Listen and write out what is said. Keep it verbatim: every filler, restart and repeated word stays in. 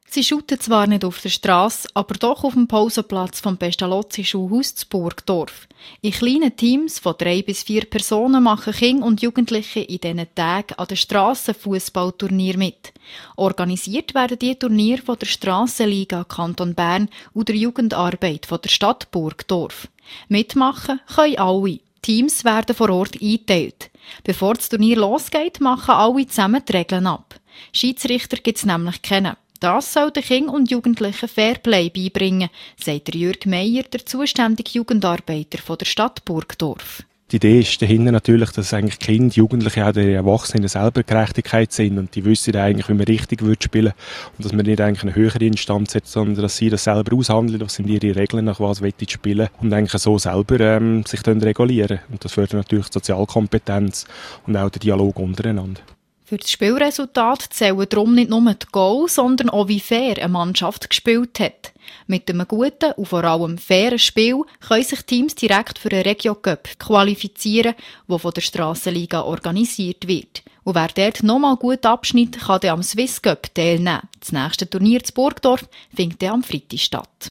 Sie shooten zwar nicht auf der Strasse, aber doch auf dem Pausenplatz vom Pestalozzi-Schulhaus zu Burgdorf. In kleinen Teams von drei bis vier Personen machen Kinder und Jugendliche in diesen Tagen an den Strassenfußballturnier mit. Organisiert werden die Turniere von der Strassenliga Kanton Bern und der Jugendarbeit von der Stadt Burgdorf. Mitmachen können alle. Teams werden vor Ort eingeteilt. Bevor das Turnier losgeht, machen alle zusammen die Regeln ab. Schiedsrichter gibt es nämlich keine. Das soll den Kindern und Jugendlichen Fairplay beibringen, sagt der Jürg Meier, der zuständige Jugendarbeiter von der Stadt Burgdorf. Die Idee ist dahinter natürlich, dass eigentlich Kinder, Jugendliche, auch die Erwachsenen selber Gerechtigkeit sind und die wissen eigentlich, wie man richtig spielen will und dass man nicht eigentlich eine höhere Instanz hat, sondern dass sie das selber aushandeln, was sind ihre Regeln, nach was wollen sie spielen und eigentlich so selber ähm, sich dann regulieren. Und das fördert natürlich die Sozialkompetenz und auch den Dialog untereinander. Für das Spielresultat zählen darum nicht nur die Goals, sondern auch wie fair eine Mannschaft gespielt hat. Mit einem guten und vor allem fairen Spiel können sich Teams direkt für den Regio-Cup qualifizieren, der von der Strassenliga organisiert wird. Und wer dort nochmal gut abschneidet, kann dann am Swiss Cup teilnehmen. Das nächste Turnier zu Burgdorf findet dann am Freitag statt.